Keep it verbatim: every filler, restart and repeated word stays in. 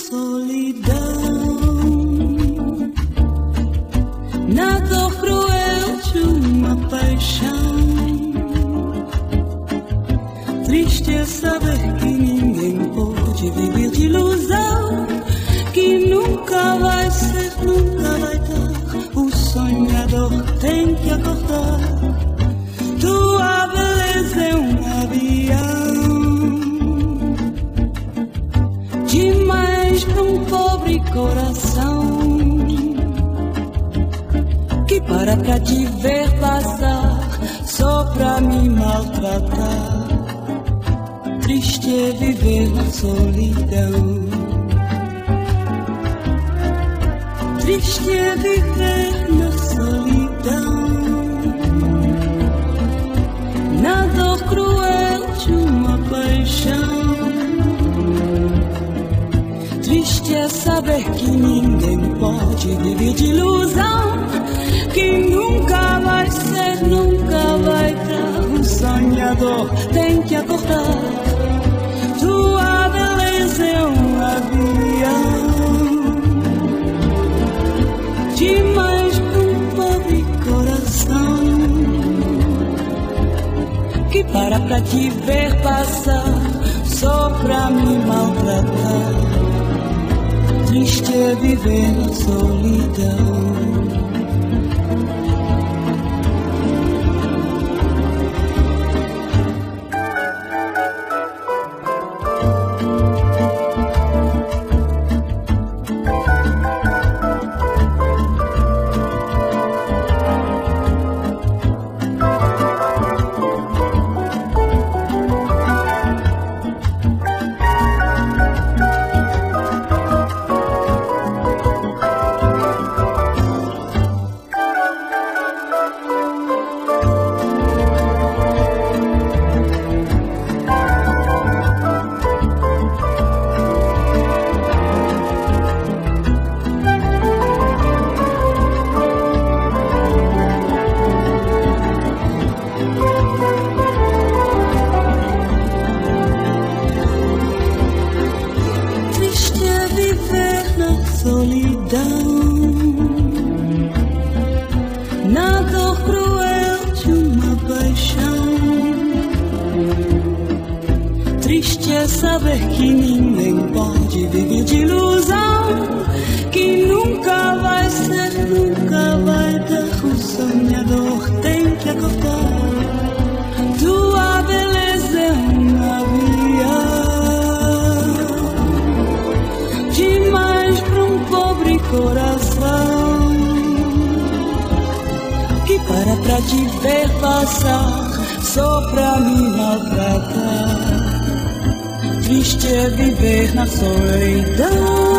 solidão, na dor cruel de uma paixão. Triste é saber que ninguém pode viver de ilusão, que nunca vai ser, nunca vai dar. O sonhador tem que acordar. Tua beleza é um avião, demais pra um pobre coração, que para pra te ver passar, só pra me maltratar. Triste é viver na solidão, triste é viver na solidão, na dor cruel de uma paixão. Triste é saber que ninguém pode viver de ilusão, que nunca vai ser, nunca vai dar. Um sonhador tem que acordar. Tua beleza é um avião, demais pra um pobre coração, que para pra te ver passar, só pra me maltratar. Triste é viver na solidão. Na dor cruel de uma paixão. Triste é saber que ninguém pode viver de ilusão, que nunca vai ser, nunca vai dar. O sonhador tem que acordar. Tua beleza é um avião, demais pra um pobre coração, que para pra te ver passar, só pra me maltratar. Triste é viver na solidão.